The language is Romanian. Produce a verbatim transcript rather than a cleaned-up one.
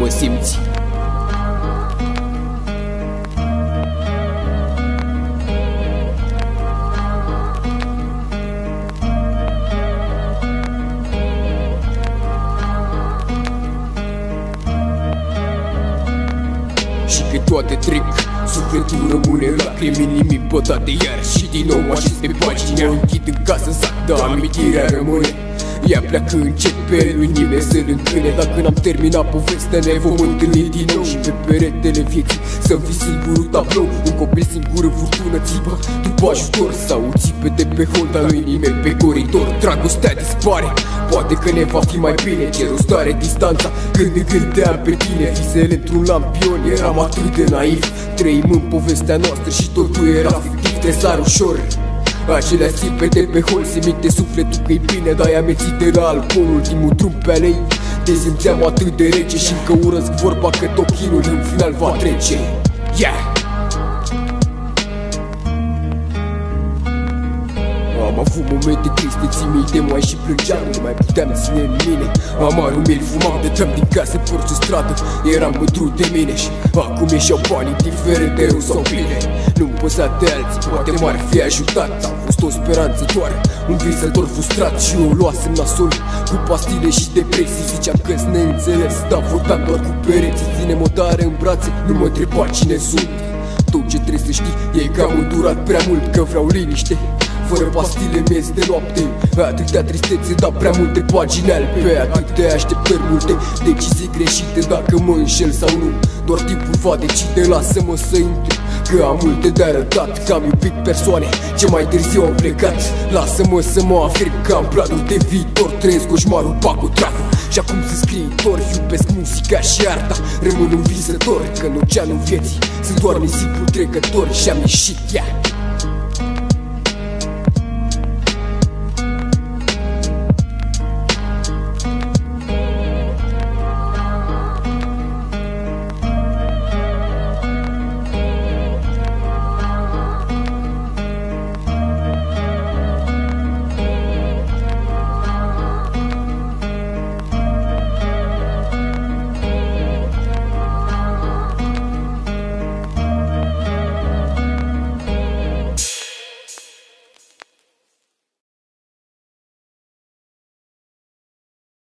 mă simți. Și că toate trec, sufletul rămâne lacrimi, nimic pătate iar. Și din nou așez pe pagina, închid în casă zac, dar amintirea rămâne. Ea pleacă încet pe lui nimeni să-l încâne. Dacă n-am terminat povestea ne vom întâlni din nou. Și pe peretele vieții să-mi fi singurul tablou. Un copil singur în furtună țipă după ajutor, sau țipe de pe hol, dar nu-i nimeni pe coridor. Dragostea dispare, poate că ne va fi mai bine. Ce rost are distanța când ne gândeam pe tine? Visele într-un lampion, eram atât de naiv. Trăim în povestea noastră și totul era fictiv. Te sar ușor acelea țipe de pe hol, se minte sufletul că-i bine, dar i-am mețit de la alcool. Ultimul drum pe alei, te simțeam atât de rece și încă urăsc vorba că tot chinul în final va trece. Yeah! Am avut momente triste, ții minte, mai și plângeam, nu mai puteam ține în mine. Amarul mi-l fumam, de tream din casă, porți în stradă, eram mândru de mine. Și acum ieșeau bani, indiferent de rău sau bine. Nu-mi păsa de alții, poate m-ar fi ajutat. Am fost o speranță doar, un visător frustrat. Și eu luasem nasol cu pastile și depresii. Ziceam că-s neînțeles, dar vorbeam doar cu pereții. Ține-mă tare în brațe, nu mă întreba cine sunt. Tot ce trebuie să știi e că am îndurat prea mult, că vreau liniște. Fără pastile mi-e de noapte, atâtea tristețe, dar prea multe pagini albe. Atâtea așteptări, multe decizii greșite. Dacă mă înșel sau nu, doar timpul va decide. Lasă-mă să intru, că am multe de arătat. Că am iubit persoane ce mai târziu au plecat. Lasă-mă să mă afirm că am planuri de viitor. Trăiesc coșmarul pacotravul și acum sunt scriitor. Iubesc muzica și arta, rămân un visător. Că în oceanul vieții sunt doar nisipuri trecători. Și am ieșit, yeah.